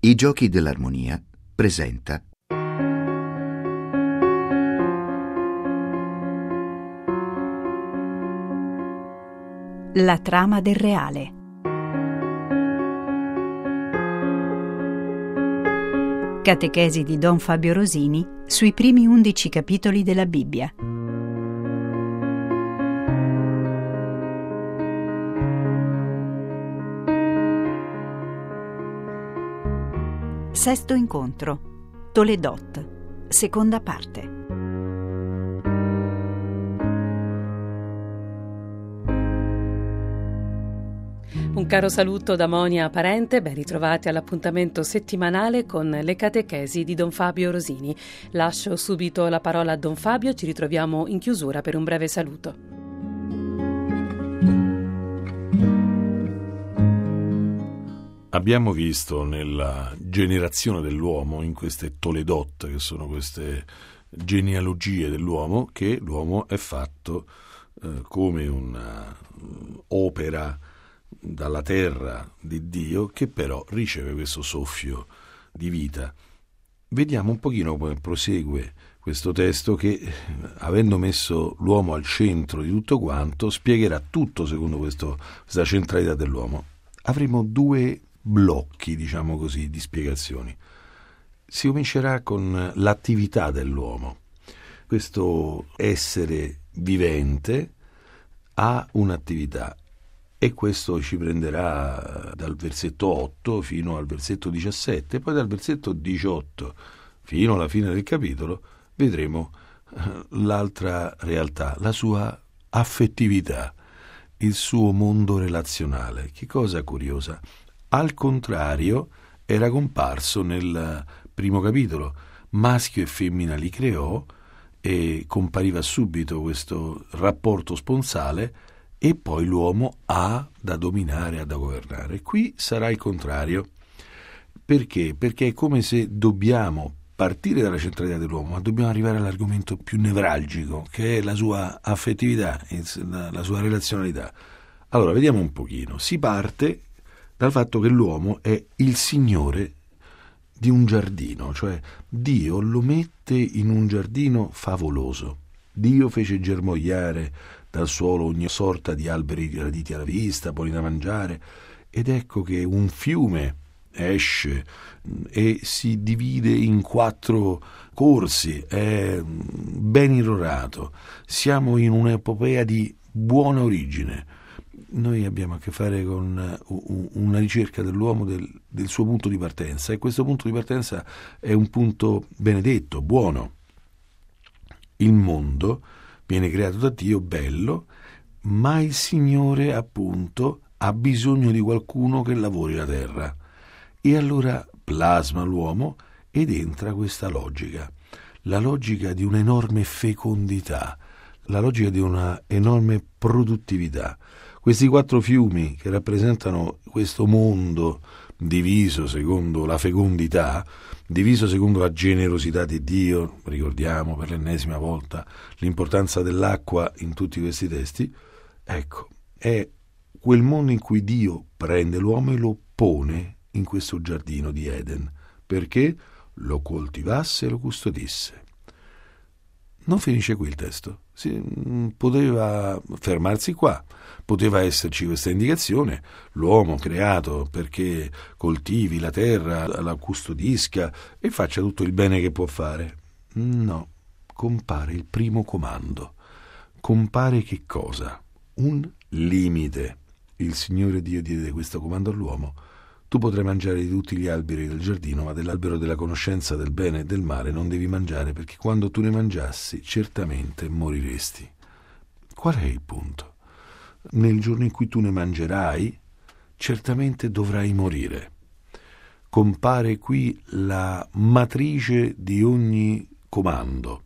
I Giochi dell'Armonia presenta La trama del reale. Catechesi di Don Fabio Rosini sui primi 11 capitoli della Bibbia. Sesto incontro. Toledot. Seconda parte. Un caro saluto da Monia Parente, ben ritrovati all'appuntamento settimanale con le catechesi di Don Fabio Rosini. Lascio subito la parola a Don Fabio, ci ritroviamo in chiusura per un breve saluto. Abbiamo visto nella generazione dell'uomo, in queste Toledot, che sono queste genealogie dell'uomo, che l'uomo è fatto come un'opera dalla terra di Dio, che però riceve questo soffio di vita. Vediamo un pochino come prosegue questo testo che, avendo messo l'uomo al centro di tutto quanto, spiegherà tutto secondo questa centralità dell'uomo. Avremo due blocchi, diciamo così, di spiegazioni. Si comincerà con l'attività dell'uomo. Questo essere vivente ha un'attività, e questo ci prenderà dal versetto 8 fino al versetto 17, poi dal versetto 18 fino alla fine del capitolo vedremo l'altra realtà, la sua affettività, il suo mondo relazionale. Che cosa curiosa! Al contrario, era comparso nel primo capitolo. Maschio e femmina li creò e compariva subito questo rapporto sponsale, e poi l'uomo ha da dominare, ha da governare. Qui sarà il contrario. Perché? Perché è come se dobbiamo partire dalla centralità dell'uomo, ma dobbiamo arrivare all'argomento più nevralgico, che è la sua affettività, la sua relazionalità. Allora, vediamo un pochino. Si parte dal fatto che l'uomo è il signore di un giardino, cioè Dio lo mette in un giardino favoloso. Dio fece germogliare dal suolo ogni sorta di alberi graditi alla vista, buoni da mangiare, ed ecco che un fiume esce e si divide in 4 corsi, è ben irrorato. Siamo in un'epopea di buona origine. Noi abbiamo a che fare con una ricerca dell'uomo del suo punto di partenza, e questo punto di partenza è un punto benedetto, buono. Il mondo viene creato da Dio, bello, ma il Signore appunto ha bisogno di qualcuno che lavori la terra, e allora plasma l'uomo ed entra questa logica, la logica di un'enorme fecondità, la logica di una enorme produttività. Questi 4 fiumi che rappresentano questo mondo diviso secondo la fecondità, diviso secondo la generosità di Dio, ricordiamo per l'ennesima volta l'importanza dell'acqua in tutti questi testi, ecco, è quel mondo in cui Dio prende l'uomo e lo pone in questo giardino di Eden, perché lo coltivasse e lo custodisse. Non finisce qui il testo, poteva fermarsi qua, poteva esserci questa indicazione: l'uomo creato perché coltivi la terra, la custodisca e faccia tutto il bene che può fare. No, compare il primo comando. Compare che cosa? Un limite. Il Signore Dio diede questo comando all'uomo: tu potrai mangiare di tutti gli alberi del giardino, ma dell'albero della conoscenza del bene e del male non devi mangiare, perché quando tu ne mangiassi certamente moriresti. Qual è il punto? Nel giorno in cui tu ne mangerai, certamente dovrai morire. Compare qui la matrice di ogni comando.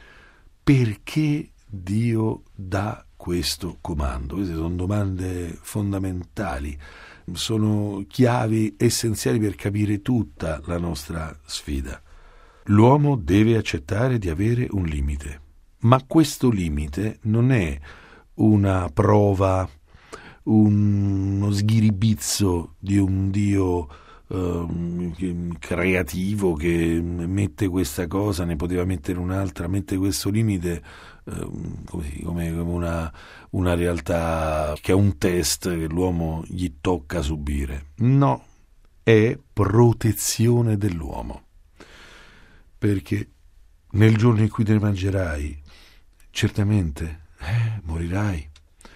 Perché Dio dà questo comando? Queste sono domande fondamentali, sono chiavi essenziali per capire tutta la nostra sfida. L'uomo deve accettare di avere un limite, ma questo limite non è una prova, uno sghiribizzo di un Dio creativo che mette questa cosa, ne poteva mettere un'altra, mette questo limite come una realtà che è un test che l'uomo gli tocca subire. No, è protezione dell'uomo, perché nel giorno in cui te ne mangerai, certamente morirai,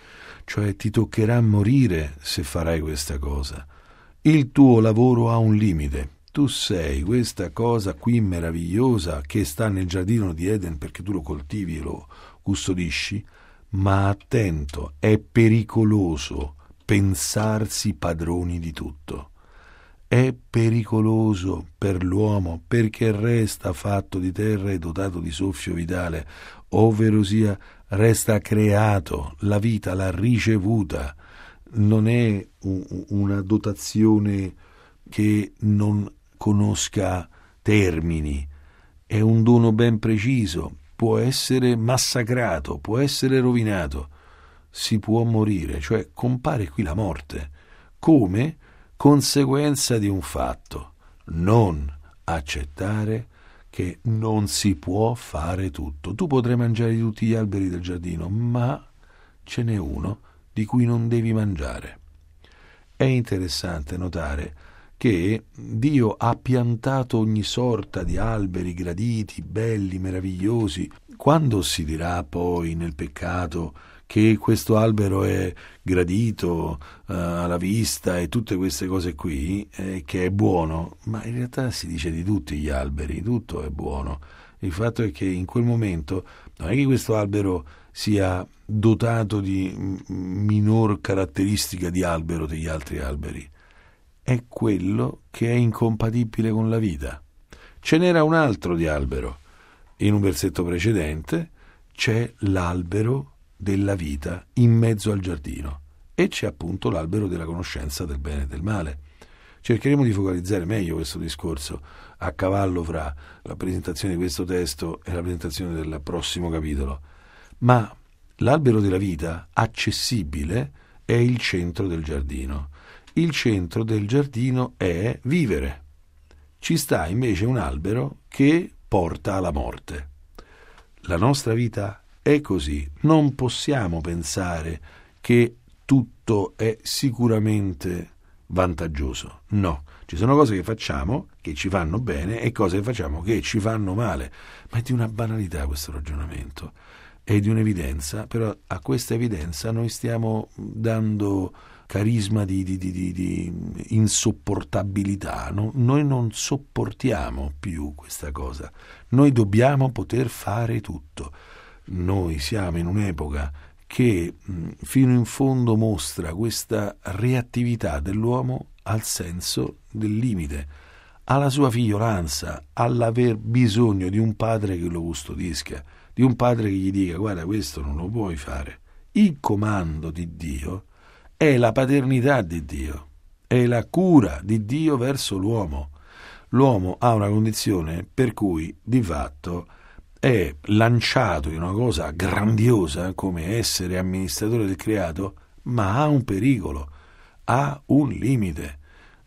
cioè ti toccherà morire se farai questa cosa. Il tuo lavoro ha un limite. Tu sei questa cosa qui meravigliosa che sta nel giardino di Eden perché tu lo coltivi e lo custodisci, ma attento, è pericoloso pensarsi padroni di tutto. È pericoloso per l'uomo perché resta fatto di terra e dotato di soffio vitale, ovvero sia resta creato, la vita l'ha ricevuta, non è una dotazione che non conosca termini, è un dono ben preciso, può essere massacrato, può essere rovinato, si può morire, cioè compare qui la morte, come conseguenza di un fatto, non accettare che non si può fare tutto. Tu potrai mangiare di tutti gli alberi del giardino, ma ce n'è uno di cui non devi mangiare. È interessante notare che Dio ha piantato ogni sorta di alberi graditi, belli, meravigliosi. Quando si dirà poi nel peccato che questo albero è gradito alla vista e tutte queste cose qui, che è buono, ma in realtà si dice di tutti gli alberi, tutto è buono. Il fatto è che in quel momento non è che questo albero sia dotato di minor caratteristica di albero degli altri alberi, è quello che è incompatibile con la vita. Ce n'era un altro di albero. In un versetto precedente c'è l'albero della vita in mezzo al giardino e c'è appunto l'albero della conoscenza del bene e del male. Cercheremo di focalizzare meglio questo discorso a cavallo fra la presentazione di questo testo e la presentazione del prossimo capitolo. Ma l'albero della vita accessibile è il centro del giardino. Il centro del giardino è vivere. Ci sta invece un albero che porta alla morte. La nostra vita è così. Non possiamo pensare che tutto è sicuramente vantaggioso. No, ci sono cose che facciamo che ci fanno bene e cose che facciamo che ci fanno male. Ma è di una banalità questo ragionamento. È di un'evidenza, però a questa evidenza noi stiamo dando carisma di insopportabilità. No? Noi non sopportiamo più questa cosa. Noi dobbiamo poter fare tutto. Noi siamo in un'epoca che fino in fondo mostra questa reattività dell'uomo al senso del limite, alla sua figliolanza, all'aver bisogno di un padre che lo custodisca, di un padre che gli dica guarda questo non lo puoi fare. Il comando di Dio è la paternità di Dio, è la cura di Dio verso l'uomo. L'uomo ha una condizione per cui di fatto è lanciato in una cosa grandiosa come essere amministratore del creato, ma ha un pericolo, ha un limite,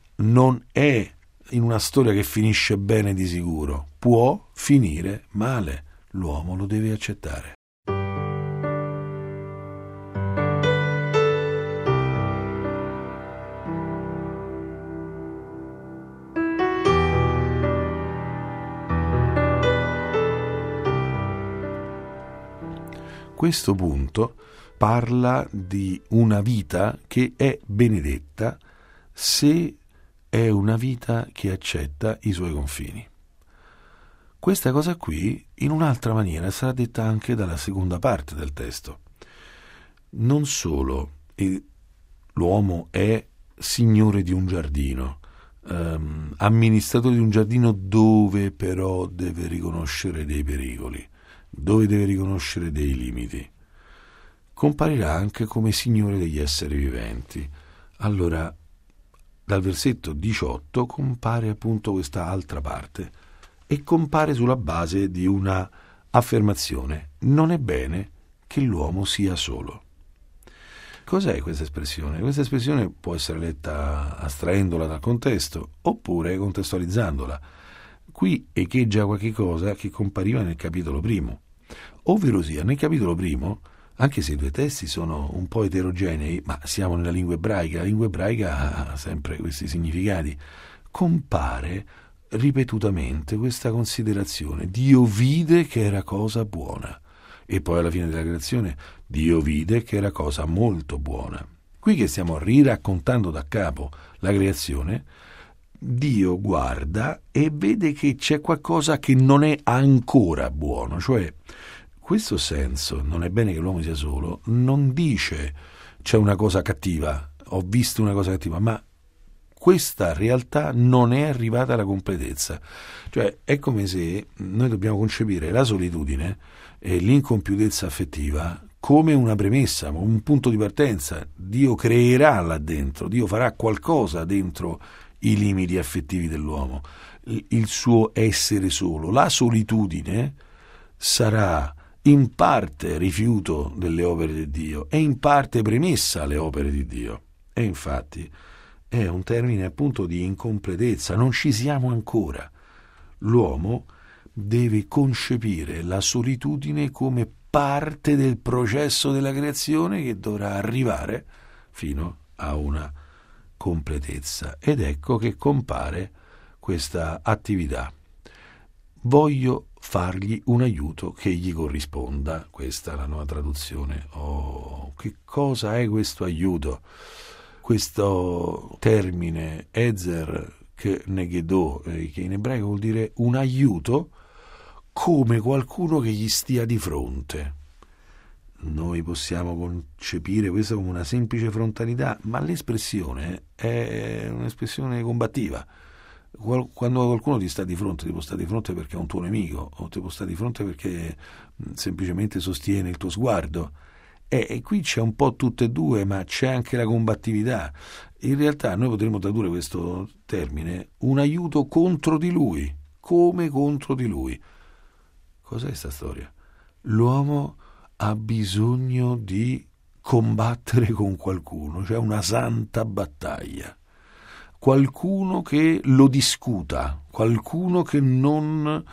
non è in una storia che finisce bene di sicuro, può finire male, l'uomo lo deve accettare. Questo punto parla di una vita che è benedetta se è una vita che accetta i suoi confini. Questa cosa qui, in un'altra maniera, sarà detta anche dalla seconda parte del testo. Non solo l'uomo è signore di un giardino, amministratore di un giardino dove però deve riconoscere dei pericoli, dove deve riconoscere dei limiti. Comparirà anche come Signore degli esseri viventi. Allora, dal versetto 18 compare appunto questa altra parte e compare sulla base di una affermazione: non è bene che l'uomo sia solo. Cos'è questa espressione? Questa espressione può essere letta astraendola dal contesto oppure contestualizzandola. Qui echeggia qualche cosa che compariva nel capitolo primo, ovvero sia nel capitolo primo, anche se i due testi sono un po' eterogenei, ma siamo nella lingua ebraica, la lingua ebraica ha sempre questi significati, compare ripetutamente questa considerazione: Dio vide che era cosa buona, e poi alla fine della creazione Dio vide che era cosa molto buona. Qui che stiamo riraccontando da capo la creazione, Dio guarda e vede che c'è qualcosa che non è ancora buono, cioè questo senso, non è bene che l'uomo sia solo, non dice c'è una cosa cattiva, ho visto una cosa cattiva, ma questa realtà non è arrivata alla completezza. Cioè è come se noi dobbiamo concepire la solitudine e l'incompiutezza affettiva come una premessa, un punto di partenza. Dio creerà là dentro, Dio farà qualcosa dentro i limiti affettivi dell'uomo, il suo essere solo. La solitudine sarà in parte rifiuto delle opere di Dio e in parte premessa alle opere di Dio. E infatti è un termine appunto di incompletezza, non ci siamo ancora. L'uomo deve concepire la solitudine come parte del processo della creazione che dovrà arrivare fino a una completezza. Ed ecco che compare questa attività. Voglio fargli un aiuto che gli corrisponda. Questa è la nuova traduzione. Oh, che cosa è questo aiuto? Questo termine Ezer Negedò, che in ebraico vuol dire un aiuto, come qualcuno che gli stia di fronte. Noi possiamo concepire questo come una semplice frontalità, ma l'espressione è un'espressione combattiva. Quando qualcuno ti sta di fronte, ti può stare di fronte perché è un tuo nemico, o ti può stare di fronte perché semplicemente sostiene il tuo sguardo. E qui c'è un po' tutte e due, ma c'è anche la combattività. In realtà noi potremmo tradurre questo termine un aiuto contro di lui, come contro di lui. Cos'è questa storia? L'uomo ha bisogno di combattere con qualcuno, cioè una santa battaglia. Qualcuno che lo discuta, qualcuno che non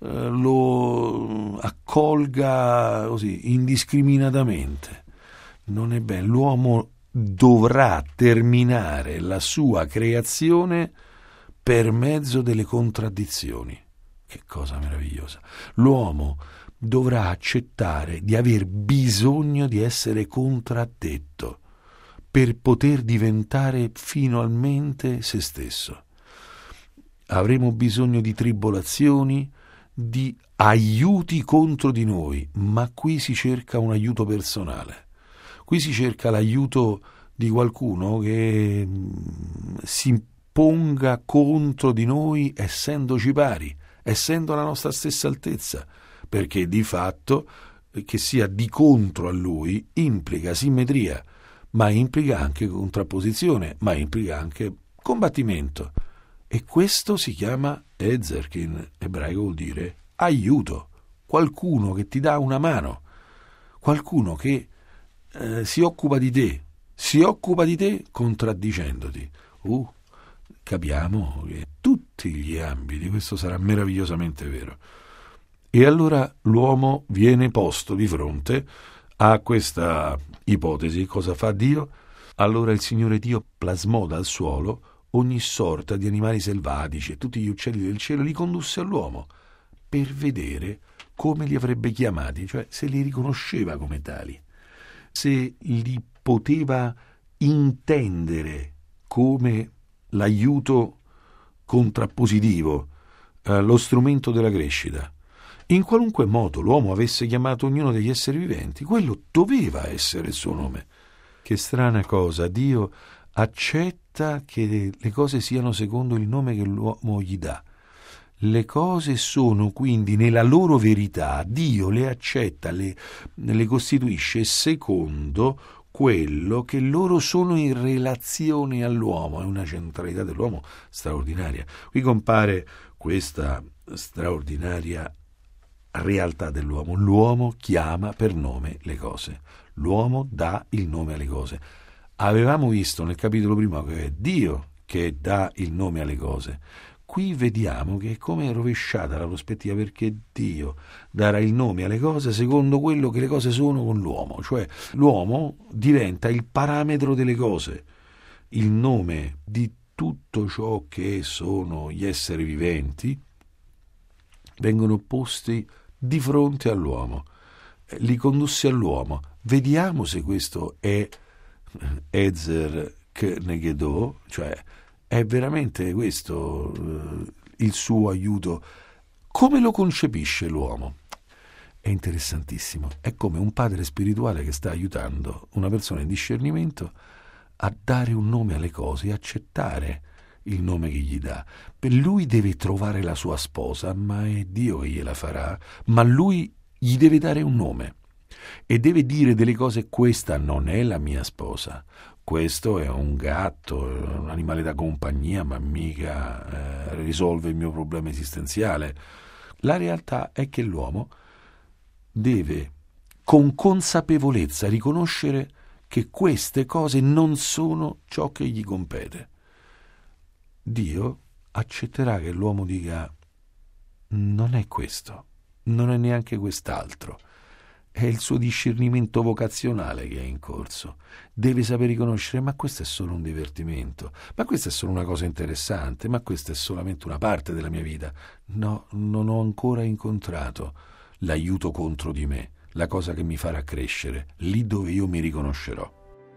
lo accolga così indiscriminatamente. Non è bene. L'uomo dovrà terminare la sua creazione per mezzo delle contraddizioni. Che cosa meravigliosa. L'uomo dovrà accettare di aver bisogno di essere contraddetto per poter diventare finalmente se stesso. Avremo bisogno di tribolazioni, di aiuti contro di noi, ma qui si cerca un aiuto personale. Qui si cerca l'aiuto di qualcuno che si ponga contro di noi essendoci pari, essendo alla nostra stessa altezza, perché di fatto che sia di contro a lui implica simmetria, ma implica anche contrapposizione, ma implica anche combattimento. E questo si chiama Ezer, che in ebraico vuol dire aiuto, qualcuno che ti dà una mano, qualcuno che si occupa di te contraddicendoti. Capiamo che tutti gli ambiti, questo sarà meravigliosamente vero. E allora l'uomo viene posto di fronte a questa ipotesi. Cosa fa Dio? Allora il Signore Dio plasmò dal suolo ogni sorta di animali selvatici e tutti gli uccelli del cielo, li condusse all'uomo per vedere come li avrebbe chiamati, cioè se li riconosceva come tali, se li poteva intendere come l'aiuto contrappositivo, lo strumento della crescita. In qualunque modo l'uomo avesse chiamato ognuno degli esseri viventi, quello doveva essere il suo nome. Che strana cosa, Dio accetta che le cose siano secondo il nome che l'uomo gli dà. Le cose sono quindi nella loro verità, Dio le accetta, le costituisce secondo quello che loro sono in relazione all'uomo. È una centralità dell'uomo straordinaria. Qui compare questa straordinaria realtà dell'uomo. L'uomo chiama per nome le cose. L'uomo dà il nome alle cose. Avevamo visto nel capitolo primo che è Dio che dà il nome alle cose. Qui vediamo che è come rovesciata la prospettiva, perché Dio darà il nome alle cose secondo quello che le cose sono con l'uomo, cioè l'uomo diventa il parametro delle cose, il nome di tutto ciò che sono gli esseri viventi vengono posti di fronte all'uomo, li condusse all'uomo. Vediamo se questo è Ezer Kenegdo, cioè è veramente questo il suo aiuto. Come lo concepisce l'uomo? È interessantissimo. È come un padre spirituale che sta aiutando una persona in discernimento a dare un nome alle cose e accettare il nome che gli dà. Per lui deve trovare la sua sposa, ma è Dio che gliela farà, ma lui gli deve dare un nome e deve dire delle cose: questa non è la mia sposa, questo è un gatto, un animale da compagnia, ma mica risolve il mio problema esistenziale. La realtà è che l'uomo deve con consapevolezza riconoscere che queste cose non sono ciò che gli compete. Dio accetterà che l'uomo dica: non è questo, non è neanche quest'altro. È il suo discernimento vocazionale che è in corso. Deve saper riconoscere: ma questo è solo un divertimento, ma questa è solo una cosa interessante, ma questa è solamente una parte della mia vita. No, non ho ancora incontrato l'aiuto contro di me, la cosa che mi farà crescere, lì dove io mi riconoscerò.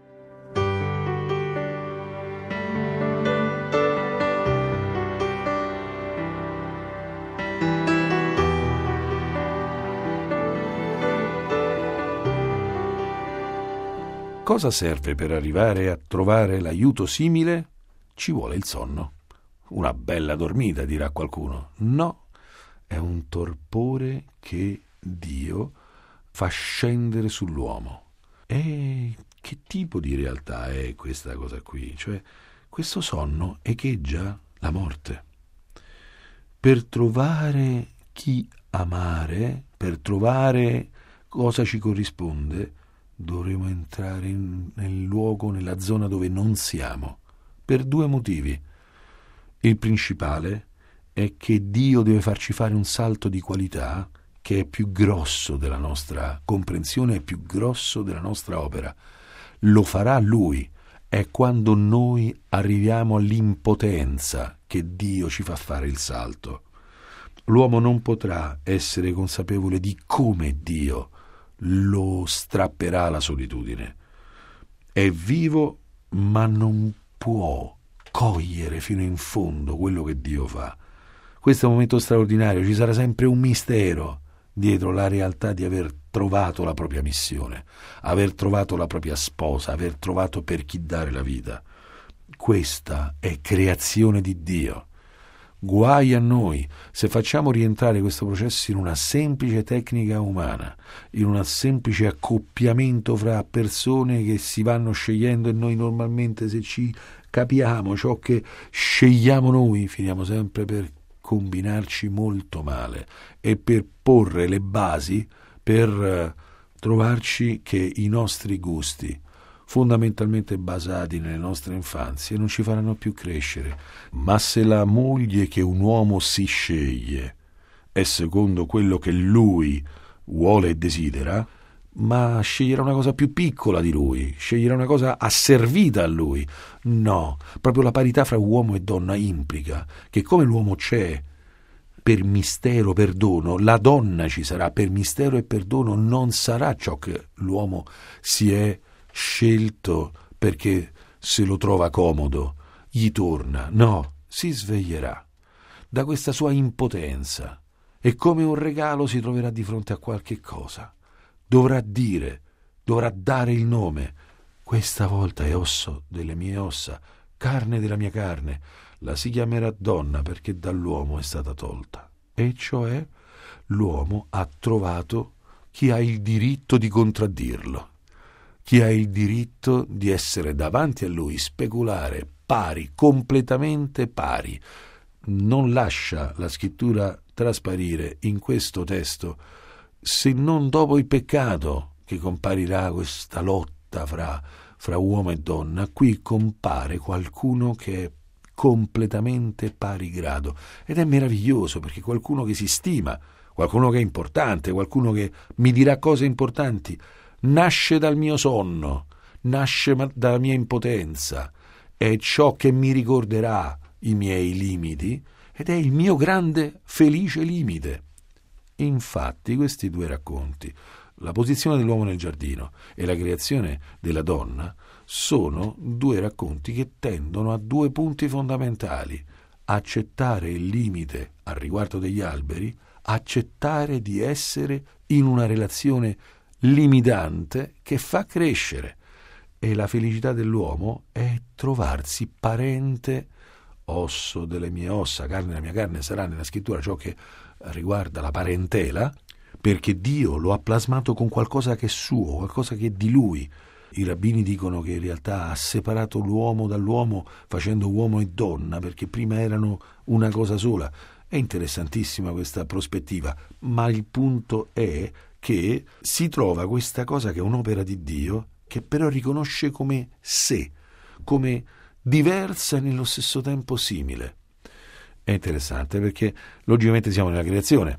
Cosa serve per arrivare a trovare l'aiuto simile? Ci vuole il sonno. Una bella dormita, dirà qualcuno. No, è un torpore che Dio fa scendere sull'uomo. E che tipo di realtà è questa cosa qui? Cioè, questo sonno echeggia la morte. Per trovare chi amare, per trovare cosa ci corrisponde, dovremo entrare nel luogo, nella zona dove non siamo, per due motivi. Il principale è che Dio deve farci fare un salto di qualità che è più grosso della nostra comprensione, è più grosso della nostra opera. Lo farà Lui. È quando noi arriviamo all'impotenza che Dio ci fa fare il salto. L'uomo non potrà essere consapevole di come Dio lo strapperà la solitudine. È vivo, ma non può cogliere fino in fondo quello che Dio fa. Questo è un momento straordinario, ci sarà sempre un mistero dietro la realtà di aver trovato la propria missione, aver trovato la propria sposa, aver trovato per chi dare la vita. Questa è creazione di Dio. Guai a noi se facciamo rientrare questo processo in una semplice tecnica umana, in un semplice accoppiamento fra persone che si vanno scegliendo, e noi normalmente, se ci capiamo ciò che scegliamo noi, finiamo sempre per combinarci molto male e per porre le basi per trovarci che i nostri gusti, fondamentalmente basati nelle nostre infanzie, non ci faranno più crescere. Ma se la moglie che un uomo si sceglie è secondo quello che lui vuole e desidera, ma sceglierà una cosa più piccola di lui, sceglierà una cosa asservita a lui. No, proprio la parità fra uomo e donna implica che come l'uomo c'è per mistero, per dono, la donna ci sarà per mistero e per dono. Non sarà ciò che l'uomo si è scelto perché se lo trova comodo gli torna. No, si sveglierà da questa sua impotenza e come un regalo si troverà di fronte a qualche cosa. Dovrà dire, dovrà dare il nome. Questa volta è osso delle mie ossa, carne della mia carne. La si chiamerà donna perché dall'uomo è stata tolta. E cioè l'uomo ha trovato chi ha il diritto di contraddirlo, chi ha il diritto di essere davanti a lui, speculare, pari, completamente pari. Non lascia la scrittura trasparire in questo testo, se non dopo il peccato che comparirà questa lotta fra uomo e donna, qui compare qualcuno che è completamente pari grado, ed è meraviglioso, perché qualcuno che si stima, qualcuno che è importante, qualcuno che mi dirà cose importanti, nasce dal mio sonno, nasce dalla mia impotenza, è ciò che mi ricorderà i miei limiti ed è il mio grande felice limite. Infatti questi due racconti, la posizione dell'uomo nel giardino e la creazione della donna, sono due racconti che tendono a due punti fondamentali: accettare il limite al riguardo degli alberi, accettare di essere in una relazione limitante che fa crescere. E la felicità dell'uomo è trovarsi parente, osso delle mie ossa, carne della mia carne, sarà nella scrittura ciò che riguarda la parentela, perché Dio lo ha plasmato con qualcosa che è suo, qualcosa che è di lui. I rabbini dicono che in realtà ha separato l'uomo dall'uomo facendo uomo e donna, perché prima erano una cosa sola. È interessantissima questa prospettiva, ma il punto è che si trova questa cosa che è un'opera di Dio, che però riconosce come sé, come diversa e nello stesso tempo simile. È interessante perché logicamente siamo nella creazione,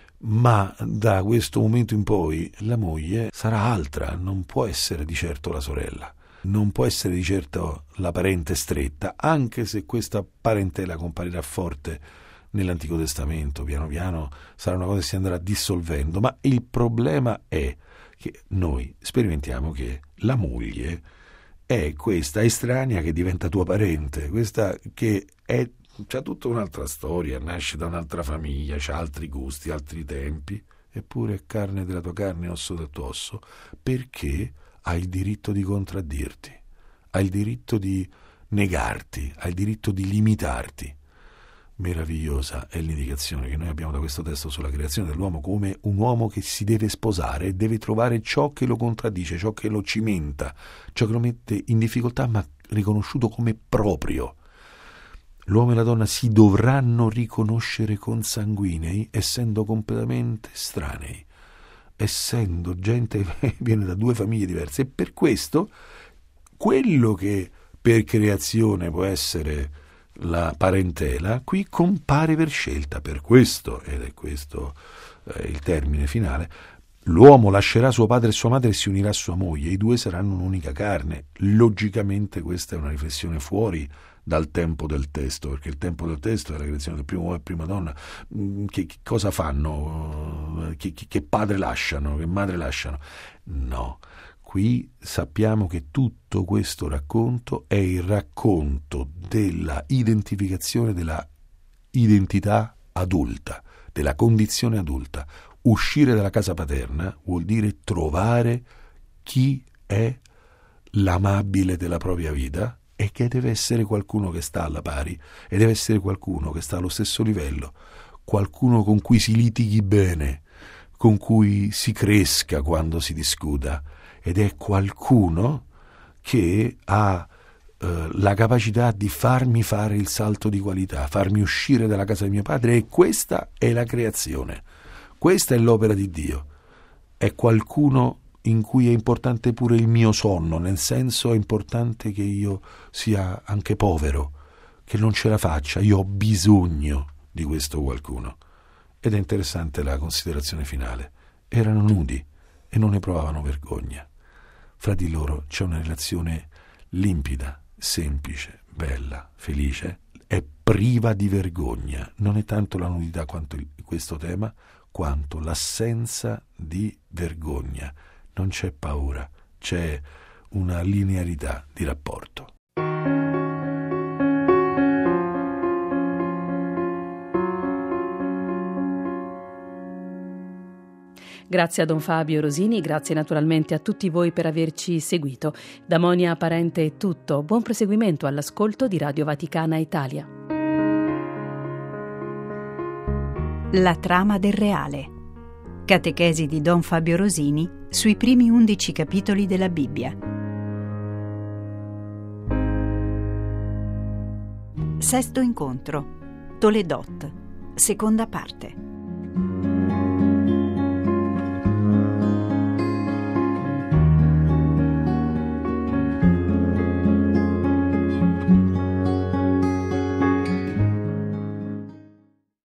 ma da questo momento in poi la moglie sarà altra, non può essere di certo la sorella, non può essere di certo la parente stretta, anche se questa parentela comparirà forte nell'Antico Testamento, piano piano sarà una cosa che si andrà dissolvendo, ma il problema è che noi sperimentiamo che la moglie è questa estranea che diventa tua parente, questa che c'ha tutta un'altra storia, nasce da un'altra famiglia, c'ha altri gusti, altri tempi, eppure è carne della tua carne, osso del tuo osso, perché ha il diritto di contraddirti, ha il diritto di negarti, ha il diritto di limitarti. Meravigliosa è l'indicazione che noi abbiamo da questo testo sulla creazione dell'uomo come un uomo che si deve sposare e deve trovare ciò che lo contraddice, ciò che lo cimenta, ciò che lo mette in difficoltà, ma riconosciuto come proprio. L'uomo e la donna si dovranno riconoscere consanguinei, essendo completamente estranei, essendo gente che viene da due famiglie diverse, e per questo quello che per creazione può essere la parentela qui compare per scelta. Per questo, ed è questo il termine finale, l'uomo lascerà suo padre e sua madre e si unirà a sua moglie, i due saranno un'unica carne. Logicamente questa è una riflessione fuori dal tempo del testo, perché il tempo del testo è la creazione del primo uomo e prima donna. Che cosa fanno? Che padre lasciano? Che madre lasciano? No. Qui sappiamo che tutto questo racconto è il racconto della identificazione della identità adulta, della condizione adulta. Uscire dalla casa paterna vuol dire trovare chi è l'amabile della propria vita e che deve essere qualcuno che sta alla pari e deve essere qualcuno che sta allo stesso livello, qualcuno con cui si litighi bene, con cui si cresca quando si discuta. Ed è qualcuno che ha la capacità di farmi fare il salto di qualità, farmi uscire dalla casa di mio padre, e questa è la creazione, questa è l'opera di Dio. È qualcuno in cui è importante pure il mio sonno, nel senso è importante che io sia anche povero, che non ce la faccia, io ho bisogno di questo qualcuno. Ed è interessante la considerazione finale: erano nudi e non ne provavano vergogna. Fra di loro c'è una relazione limpida, semplice, bella, felice, è priva di vergogna. Non è tanto la nudità quanto questo tema, quanto l'assenza di vergogna. Non c'è paura, c'è una linearità di rapporto. Grazie a Don Fabio Rosini, grazie naturalmente a tutti voi per averci seguito. Da Monia Parente è tutto, buon proseguimento all'ascolto di Radio Vaticana Italia. La trama del reale. Catechesi di Don Fabio Rosini sui primi 11 capitoli della Bibbia. Sesto incontro. Toledot. seconda parte.